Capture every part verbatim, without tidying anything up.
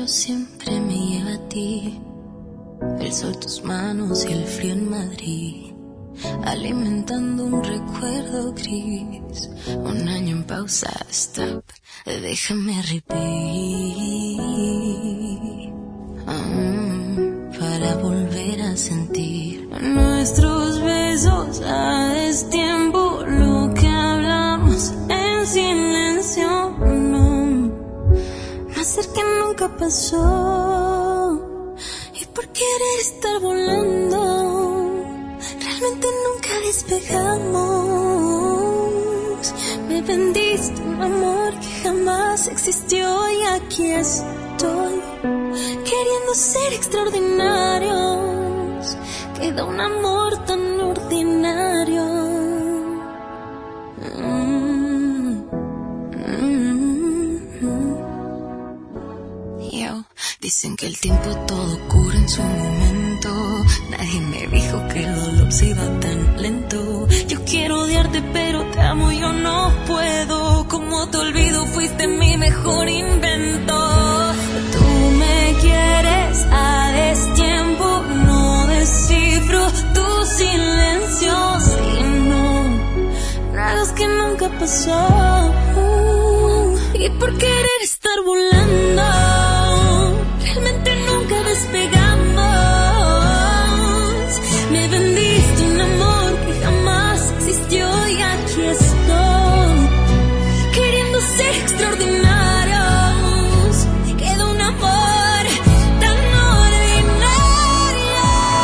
siempre me lleva a ti. El sol, tus manos y el frío en Madrid, alimentando un recuerdo gris. Un año en pausa, stop, déjame repeat. um, Para volver a sentir nuestros besos a destiempo. Lo que hablamos en silencio, no, más cerca nunca pasó. Y por querer estar volando, realmente nunca despegamos. Me vendiste un amor que jamás existió y aquí estoy, queriendo ser extraordinarios. Queda un amor tan ordinario. Mm, mm, mm. Yo, dicen que el tiempo todo cura en su momento. Nadie me dijo que el dolor se iba tan lento. Yo quiero odiarte pero te amo, yo no puedo. Como te olvido, fuiste mi mejor invento. Tú me quieres a destiempo, no descifro tu silencio. Si no, nada es que nunca pasó. Y por querer estar volando, realmente nunca despegamos. Me vendiste un amor que jamás existió y aquí estoy, queriendo ser extraordinarios. Queda un amor tan ordinario.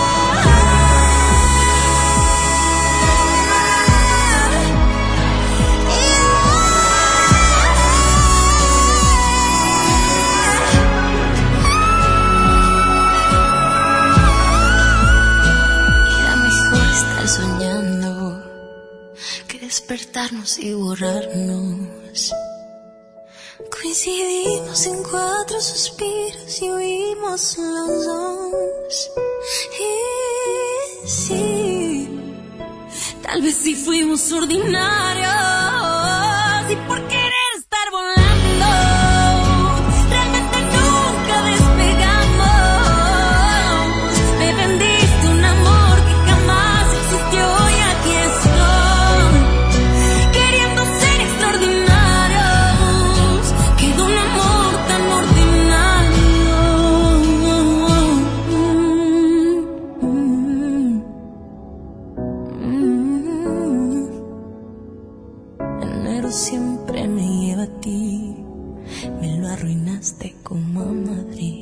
Era mejor estar soñando que despertarnos y borrarnos. Coincidimos en cuatro suspiros y huimos los dos. Y sí, tal vez sí fuimos ordinarios. Y por querer estar volando, realmente nunca despegamos. Me vendiste un amor que jamás existió y aquí estoy, queriendo ser extraordinarios. Queda un amor tan ordinario. Enero siempre me lleva a ti, me lo arruinaste como a Madrid.